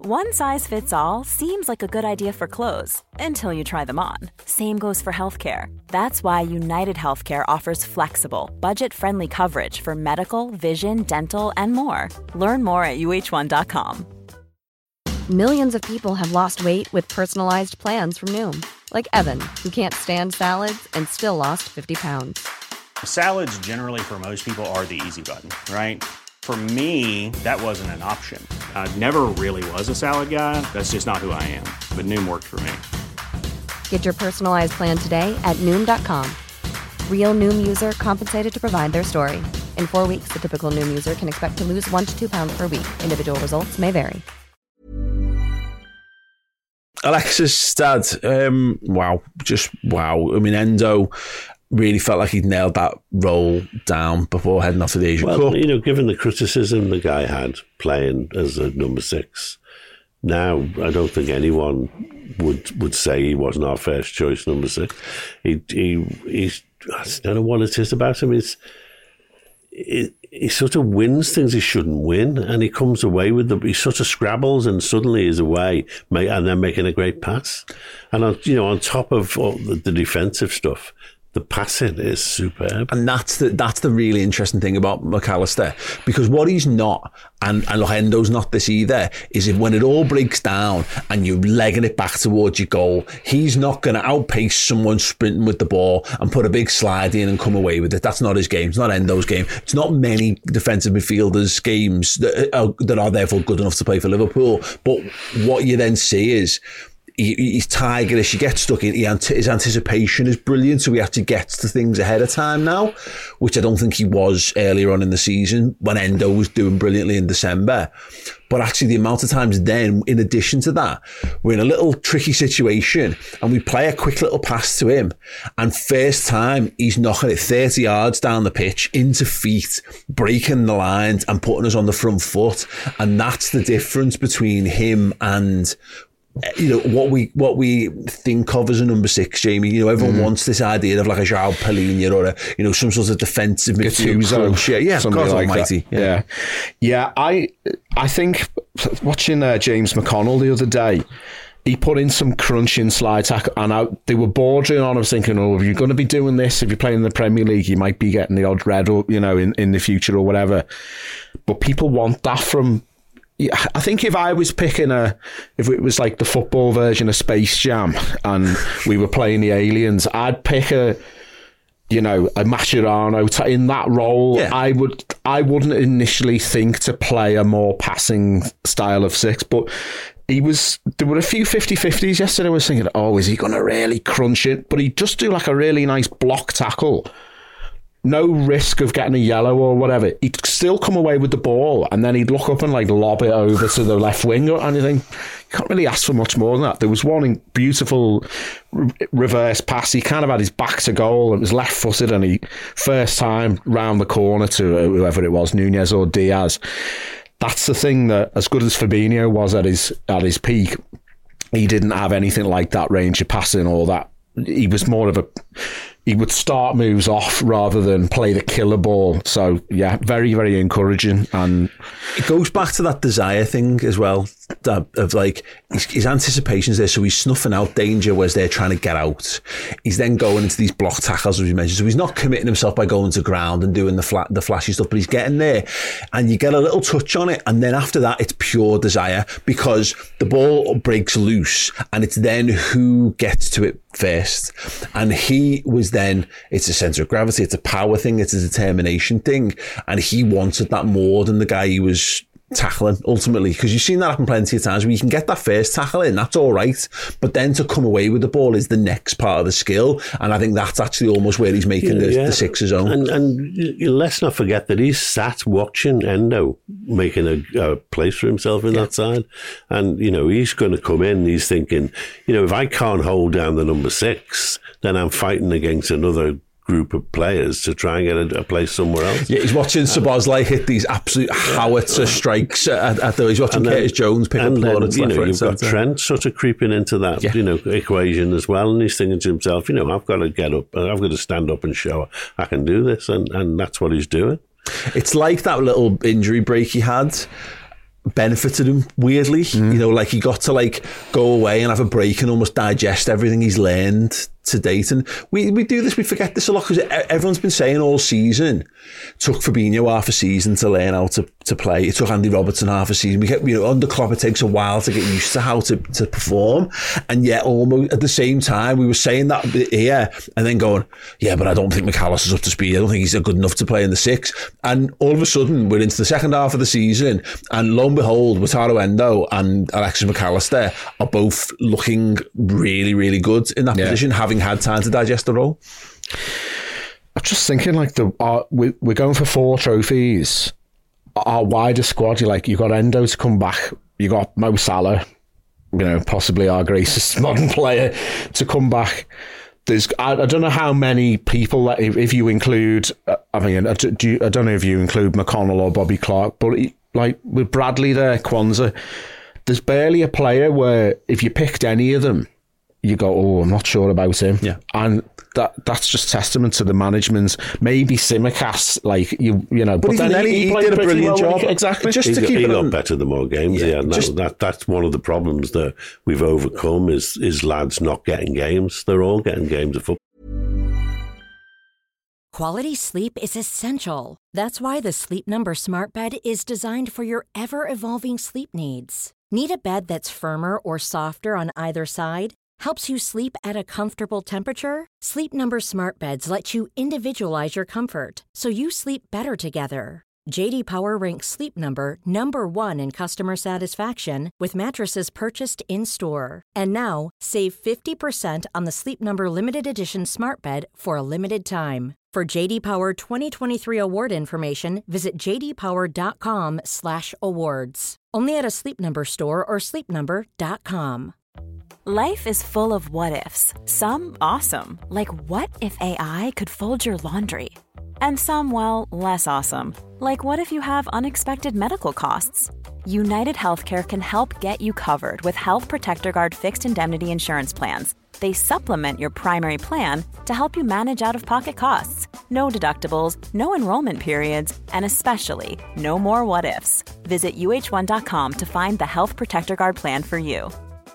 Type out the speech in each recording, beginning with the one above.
One size fits all seems like a good idea for clothes until you try them on. Same goes for healthcare. That's why United Healthcare offers flexible, budget-friendly coverage for medical, vision, dental, and more. Learn more at uh1.com. Millions of people have lost weight with personalized plans from Noom. Like Evan, who can't stand salads and still lost 50 pounds. Salads generally for most people are the easy button, right? For me, that wasn't an option. I never really was a salad guy. That's just not who I am. But Noom worked for me. Get your personalized plan today at Noom.com. Real Noom user compensated to provide their story. In 4 weeks, the typical Noom user can expect to lose 1 to 2 pounds per week. Individual results may vary. Alexis dad, wow, just wow. I mean, Endo really felt like he'd nailed that role down before heading off to the Asian Cup. You know, given the criticism the guy had playing as a number 6, now I don't think anyone would say he wasn't our first choice number 6. He's I don't know what it is about him. He sort of wins things he shouldn't win, and he comes away with them. He sort of scrabbles and suddenly is away, and then making a great pass. And on top of all the defensive stuff, the passing is superb. And that's the really interesting thing about McAllister, because what he's not, and look, Endo's not this either, is if when it all breaks down and you're legging it back towards your goal, he's not going to outpace someone sprinting with the ball and put a big slide in and come away with it. That's not his game. It's not Endo's game. It's not many defensive midfielders' games that are therefore good enough to play for Liverpool. But what you then see is, he's tigerish. He gets stuck in. His anticipation is brilliant, so he actually gets to things ahead of time now, which I don't think he was earlier on in the season when Endo was doing brilliantly in December. But actually, the amount of times then, in addition to that, we're in a little tricky situation and we play a quick little pass to him, and first time he's knocking it 30 yards down the pitch into feet, breaking the lines and putting us on the front foot. And that's the difference between him and what we think of as a number 6, Jamie. Everyone wants this idea of like a João Palhinha or some sort of defensive midfield coach. Yeah, God almighty. Yeah. I think watching James McConnell the other day, he put in some crunching slide tackle, and they were bordering on. I was thinking, if you're going to be doing this, if you're playing in the Premier League, you might be getting the odd red, or in the future or whatever. But people want that from. I think if I was picking if it was like the football version of Space Jam and we were playing the aliens, I'd pick a Mascherano in that role. Yeah. I wouldn't initially think to play a more passing style of 6, but there were a few 50-50s yesterday. I was thinking, is he going to really crunch it? But he'd just do like a really nice block tackle. No risk of getting a yellow or whatever. He'd still come away with the ball, and then he'd look up and lob it over to the left wing. And you think, you can't really ask for much more than that. There was one beautiful reverse pass. He kind of had his back to goal. It was left-footed, and he first time round the corner to whoever it was, Nunez or Diaz. That's the thing, that as good as Fabinho was at his peak, he didn't have anything like that range of passing or that. He was more of he would start moves off rather than play the killer ball. So yeah, very, very encouraging. And it goes back to that desire thing as well, of like his anticipation's there, so he's snuffing out danger whereas they're trying to get out. He's then going into these block tackles, as we mentioned, so he's not committing himself by going to ground and doing the flashy stuff, but he's getting there and you get a little touch on it, and then after that it's pure desire, because the ball breaks loose and it's then who gets to it first. And he was then, it's a centre of gravity, it's a power thing, it's a determination thing, and he wanted that more than the guy he was tackling ultimately, because you've seen that happen plenty of times where you can get that first tackle in, that's all right, but then to come away with the ball is the next part of the skill, and I think that's actually almost where he's making the 6 his own. And let's not forget that he's sat watching Endo making a place for himself in that side, and he's going to come in, he's thinking, if I can't hold down the number 6, then I'm fighting against another group of players to try and get a place somewhere else. Yeah, he's watching Szoboszlai hit these absolute howitzer strikes he's watching Curtis Jones pick up the ball. You've got Trent sort of creeping into that equation as well, and he's thinking to himself, I've got to get up, I've got to stand up and show I can do this, and that's what he's doing. It's like that little injury break he had benefited him weirdly. You know, like he got to like go away and have a break and almost digest everything he's learned to date. And we do this, we forget this a lot, because everyone's been saying all season, it took Fabinho half a season to learn how to play. It took Andy Robertson half a season. We get, you know, under Klopp, it takes a while to get used to how to perform. And yet almost at the same time, we were saying that here and then going, yeah, but I don't think McAllister's up to speed. I don't think he's good enough to play in the six. And all of a sudden, we're into the second half of the season, and lo and behold, Wataru Endo and Alexis McAllister are both looking really, really good in that position, having had time to digest the role. I'm just thinking, like, we're going for 4 trophies. Our wider squad, you got Endo to come back, you got Mo Salah, you know, possibly our greatest modern player to come back. I don't know how many people, if you include, I don't know if you include McConnell or Bobby Clark, but like with Bradley there, Kwanzaa, there's barely a player where if you picked any of them, you go, oh, I'm not sure about him. Yeah. And that's just testament to the management. Maybe Tsimikas, like, you know. But then he did a brilliant job. Exactly. Just to keep he got better the more games. Yeah. That's one of the problems that we've overcome is lads not getting games. They're all getting games of football. Quality sleep is essential. That's why the Sleep Number Smart Bed is designed for your ever-evolving sleep needs. Need a bed that's firmer or softer on either side? Helps you sleep at a comfortable temperature? Sleep Number Smart Beds let you individualize your comfort, so you sleep better together. J.D. Power ranks Sleep Number number 1 in customer satisfaction with mattresses purchased in-store. And now, save 50% on the Sleep Number Limited Edition Smart Bed for a limited time. For J.D. Power 2023 award information, visit jdpower.com/awards. Only at a Sleep Number store or sleepnumber.com. Life is full of what-ifs. Some awesome, like what if AI could fold your laundry? And some, well, less awesome, like what if you have unexpected medical costs? United Healthcare can help get you covered with Health Protector Guard fixed indemnity insurance plans. They supplement your primary plan to help you manage out-of-pocket costs. No deductibles, no enrollment periods, and especially no more what-ifs. Visit uh1.com to find the Health Protector Guard plan for you.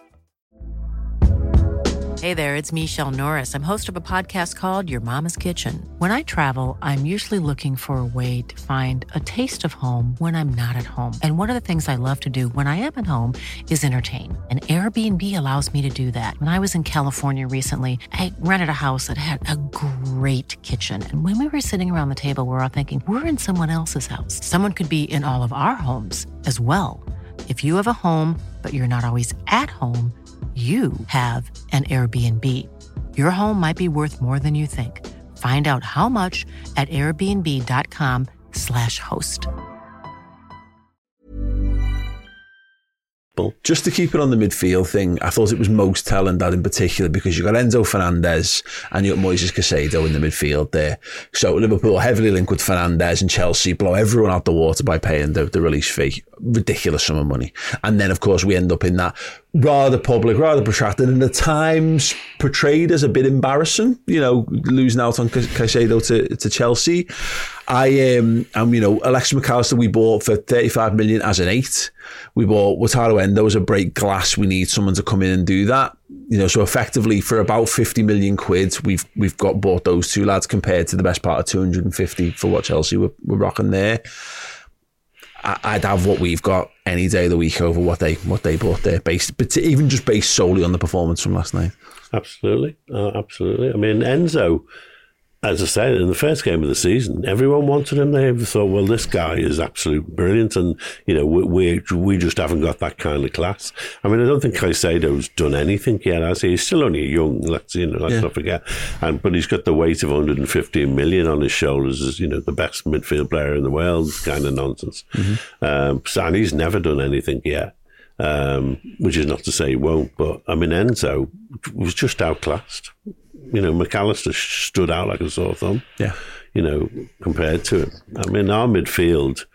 Hey there, it's Michelle Norris. I'm host of a podcast called Your Mama's Kitchen. When I travel, I'm usually looking for a way to find a taste of home when I'm not at home. And one of the things I love to do when I am at home is entertain. And Airbnb allows me to do that. When I was in California recently, I rented a house that had a great kitchen. And when we were sitting around the table, we were all thinking, we're in someone else's house. Someone could be in all of our homes as well. If you have a home, but you're not always at home, you have an Airbnb. Your home might be worth more than you think. Find out how much at airbnb.com/host. Just to keep it on the midfield thing, I thought it was most telling that in particular because you got Enzo Fernandez and you got Moises Caicedo in the midfield there. So Liverpool heavily linked with Fernandez, and Chelsea blow everyone out the water by paying the release fee. Ridiculous sum of money. And then, of course, we end up in that rather public, rather protracted, and at times portrayed as a bit embarrassing, you know, losing out on Caicedo to Chelsea. And you know, Alexis McAllister we bought for 35 million as an 8. We bought Wataru Endo as a break glass. We need someone to come in and do that. You know, so effectively for about 50 million quid, we've bought those two lads compared to the best part of 250 for what Chelsea were rocking there. I'd have what we've got any day of the week over what they bought there, even just based solely on the performance from last night. Absolutely, absolutely. I mean, Enzo, as I said, in the first game of the season, everyone wanted him. They thought, well, this guy is absolutely brilliant, and you know, we just haven't got that kind of class. I mean, I don't think Caicedo's done anything yet, has he? He's still only young. Let's not forget. But he's got the weight of 115 million on his shoulders as, you know, the best midfield player in the world. Kind of nonsense. Mm-hmm. And he's never done anything yet. Which is not to say he won't, but I mean, Enzo was just outclassed. You know, McAllister stood out like a sore thumb. Yeah. You know, compared to him. I mean, our midfield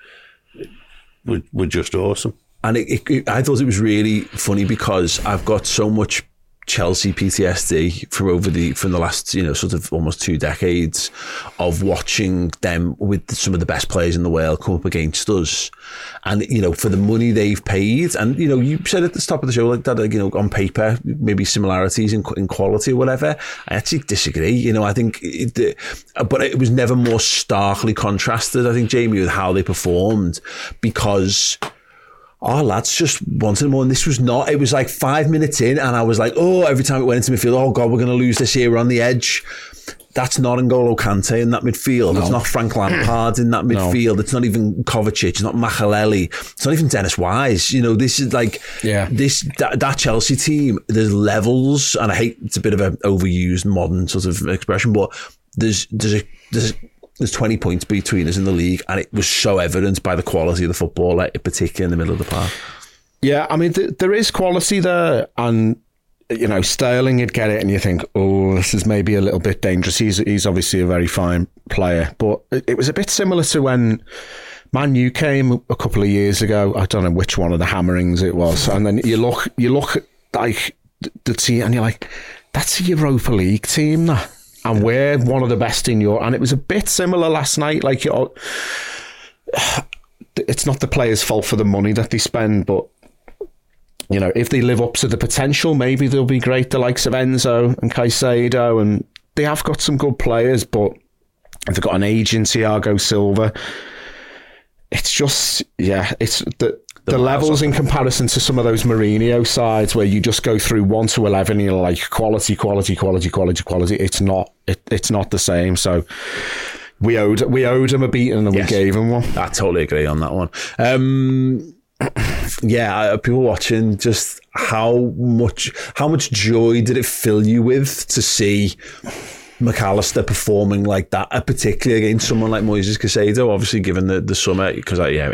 were just awesome. And I thought it was really funny because I've got so much Chelsea PTSD from the last, sort of almost 2 decades of watching them with some of the best players in the world come up against us. And, for the money they've paid, and, you said at the top of the show, like that, on paper, maybe similarities in quality or whatever. I actually disagree. I think, but it was never more starkly contrasted, I think, Jamie, with how they performed, because our lads just wanted more, and this was not. It was like 5 minutes in, and I was like, every time it went into midfield, oh God, we're going to lose this here, we're on the edge. That's not N'Golo Kante in that midfield. No. It's not Frank Lampard in that midfield. No. It's not even Kovacic. It's not Makelele. It's not even Dennis Wise. This is like that Chelsea team. There's levels, and I hate it's a bit of an overused modern sort of expression, but there's 20 points between us in the league, and it was so evident by the quality of the football, particularly in the middle of the park. Yeah, I mean, there is quality there, and Sterling, you'd get it and you think, this is maybe a little bit dangerous. He's obviously a very fine player, but it was a bit similar to when Man U came a couple of years ago. I don't know which one of the hammerings it was, and then you look like the team, and you're like, that's a Europa League team, that. And we're one of the best in Europe. And it was a bit similar last night. Like, it's not the players' fault for the money that they spend, but if they live up to the potential, maybe they'll be great. The likes of Enzo and Caicedo, and they have got some good players, but they've got an aging Thiago Silva. It's just, it's the levels in comparison to some of those Mourinho sides where you just go through 1 to 11 and you're like quality. It's not the same. So we owed him a beating, and we gave him one. I totally agree on that one. People watching, just how much joy did it fill you with to see McAllister performing like that, particularly against someone like Moises Caicedo, obviously given the summer, because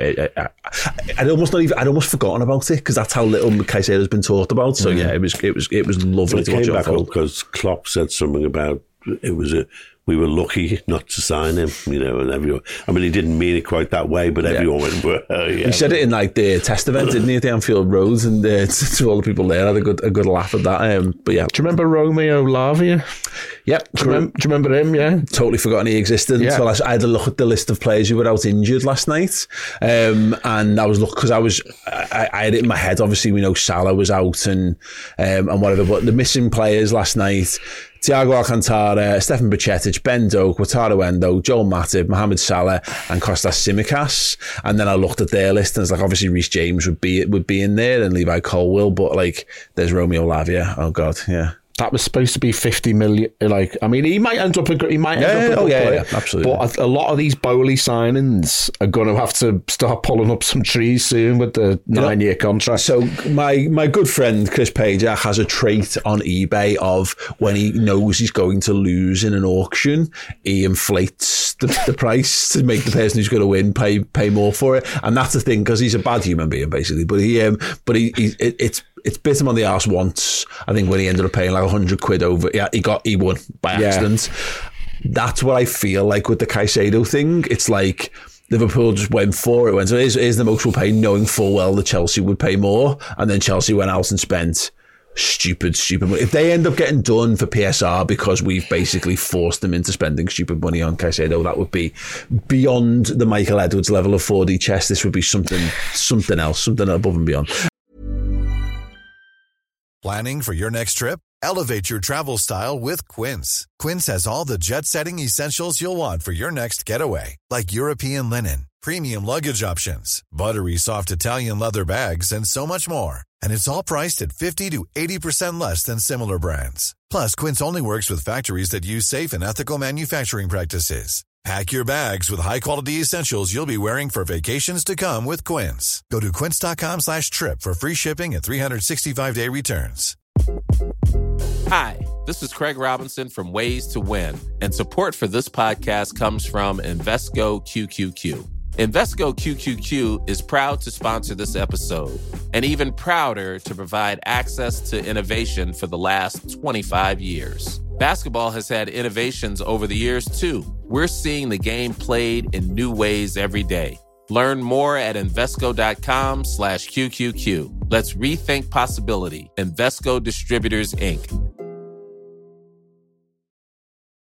I'd almost forgotten about it, because that's how little Caicedo's been talked about. So it was lovely to watch. It came back up because Klopp said something about we were lucky not to sign him, and everyone. I mean, he didn't mean it quite that way, but everyone went, He said it in like the test event, didn't he, at the Anfield Road, and to all the people there, had a good laugh at that. But yeah, do you remember Romeo Lavia? Yep. Do you remember him? Yeah, totally forgotten he existed. Yeah. Until I had a look at the list of players who were out injured last night, and I was looking, because I had it in my head. Obviously, we know Salah was out and whatever, but the missing players last night: Thiago Alcantara, Stefan Bajcetic, Ben Doak, Wataru Endo, Joel Matip, Mohamed Salah, and Kostas Tsimikas. And then I looked at their list, and it's like, obviously Reece James would be in there, and Levi Colwill, but like, there's Romeo Lavia. Oh God, yeah. That was supposed to be 50 million. Like, I mean, he might end up a good player. Absolutely. But a lot of these Bowley signings are going to have to start pulling up some trees soon with the 9-year contract. So my good friend Chris Pajak has a trait on eBay of, when he knows he's going to lose in an auction, he inflates the price to make the person who's going to win pay more for it. And that's the thing, because he's a bad human being, basically. But it's bit him on the arse once, I think, when he ended up paying like 100 quid over. Yeah, he won by accident. That's what I feel like with the Caicedo thing. It's like Liverpool just went for it. So here's the most we'll pay, knowing full well that Chelsea would pay more. And then Chelsea went out and spent stupid money. If they end up getting done for PSR because we've basically forced them into spending stupid money on Caicedo, that would be beyond the Michael Edwards level of 4D chess. This would be something else, something above and beyond. Planning for your next trip? Elevate your travel style with Quince. Quince has all the jet-setting essentials you'll want for your next getaway, like European linen, premium luggage options, buttery soft Italian leather bags, and so much more. And it's all priced at 50 to 80% less than similar brands. Plus, Quince only works with factories that use safe and ethical manufacturing practices. Pack your bags with high-quality essentials you'll be wearing for vacations to come with Quince. Go to quince.com/trip for free shipping and 365-day returns. Hi, this is Craig Robinson from Ways to Win, and support for this podcast comes from Invesco QQQ. Invesco QQQ is proud to sponsor this episode, and even prouder to provide access to innovation for the last 25 years. Basketball has had innovations over the years, too. We're seeing the game played in new ways every day. Learn more at Invesco.com/QQQ. Let's rethink possibility. Invesco Distributors, Inc.